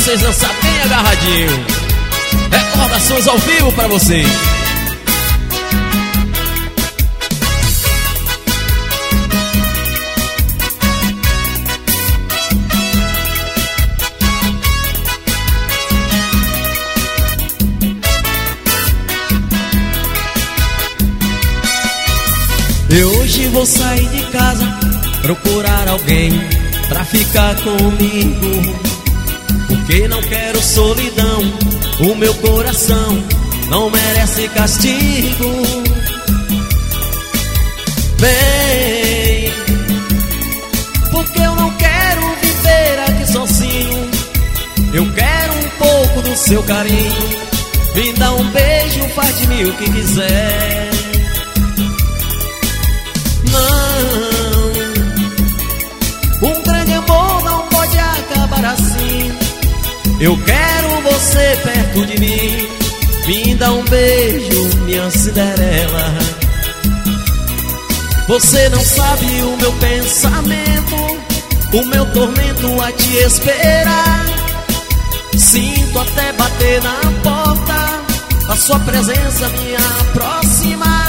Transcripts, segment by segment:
vocês dançar bem agarradinho. Recordações ao vivo pra vocês. Eu hoje vou sair de casa, procurar alguém pra ficar comigo, porque não quero solidão, o meu coração não merece castigo. Vem, porque eu não quero viver aqui sozinho, eu quero um pouco do seu carinho. Me dá um beijo, faz de mim o que quiser. Não, um grande amor não pode acabar assim. Eu quero você perto de mim. Me dá um beijo, minha Cinderela. Você não sabe o meu pensamento, o meu tormento a te esperar. Sinto até bater na porta, a sua presença me aproxima.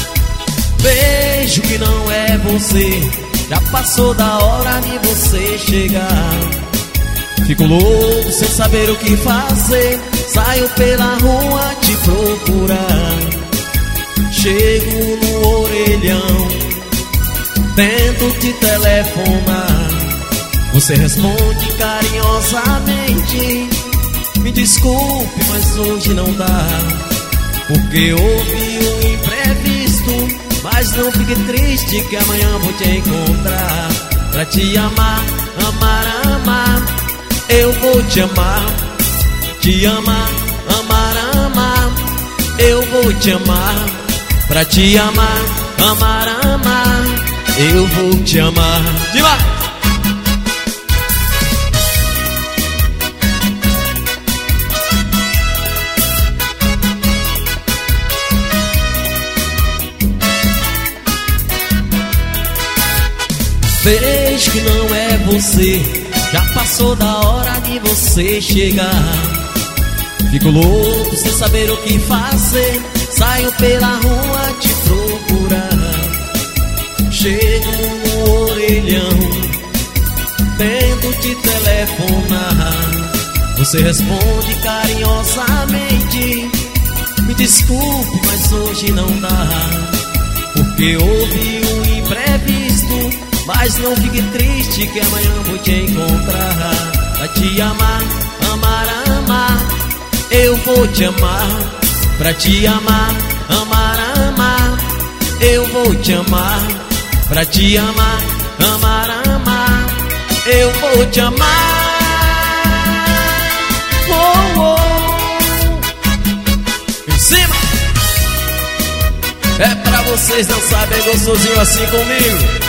Vejo que não é você, já passou da hora de você chegar. Fico louco sem saber o que fazer, saio pela rua te procurar. Chego no orelhão, tento te telefonar. Você responde carinhosamente: me desculpe, mas hoje não dá, porque houve um imprevisto. Mas não fique triste que amanhã vou te encontrar. Pra te amar, amar, amar, eu vou te amar. Te amar, amar, amar, eu vou te amar. Pra te amar, amar, amar, eu vou te amar. Demais! Vejo que não é você, já passou da hora de você chegar. Fico louco sem saber o que fazer, saio pela rua te procurar. Chego no orelhão, tento te telefonar. Você responde carinhosamente: me desculpe, mas hoje não dá, porque houve um imprevisto. Mas não fique triste que amanhã vou te encontrar. Pra te amar, amar, amar, eu vou te amar. Pra te amar, amar, amar, eu vou te amar. Pra te amar, amar, amar, eu vou te amar. Oh, oh. Em cima. É pra vocês dançar bem gostosinho assim comigo.